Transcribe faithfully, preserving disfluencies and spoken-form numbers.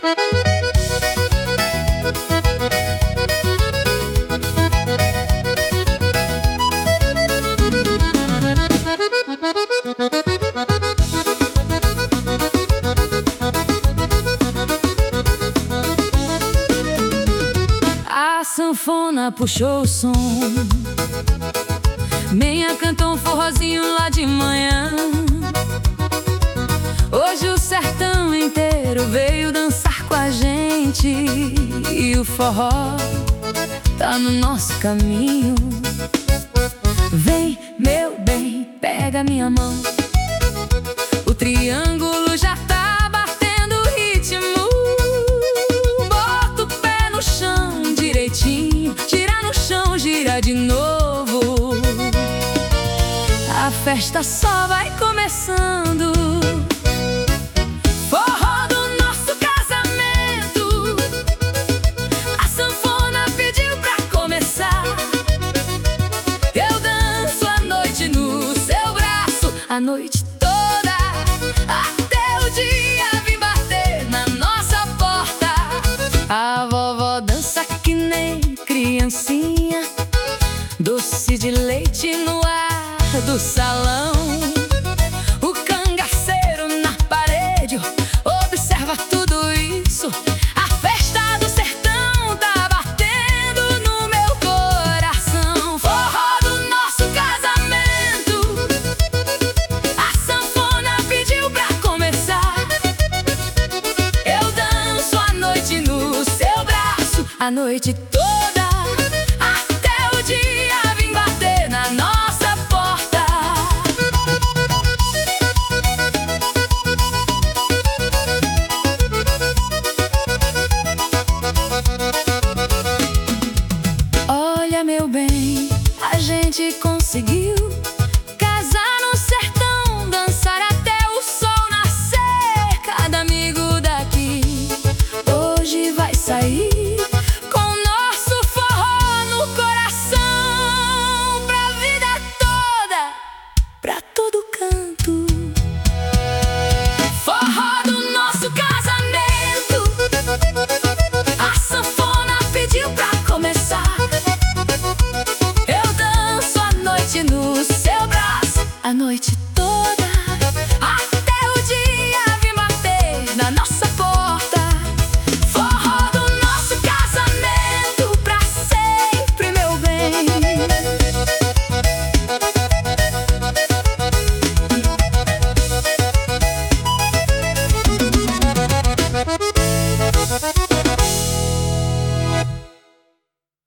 A sanfona puxou o som, Menha cantou um forrozinho lá de manhã. Hoje o sertão inteiro veio dançar com a gente, e o forró tá no nosso caminho. Vem, meu bem, pega minha mão, o triângulo já tá batendo ritmo. Bota o pé no chão direitinho, gira no chão, gira de novo. A festa só vai começando. Forró do nosso casamento, a sanfona pediu pra começar. Eu danço a noite no seu braço, a noite toda, até o dia vir bater na nossa porta. A vovó dança que nem criancinha, doce de leite no ar do salão. O cangaceiro na parede observa tudo isso. A festa do sertão tá batendo no meu coração. Forró do nosso casamento, a sanfona pediu pra começar. Eu danço a noite no seu braço, a noite toda,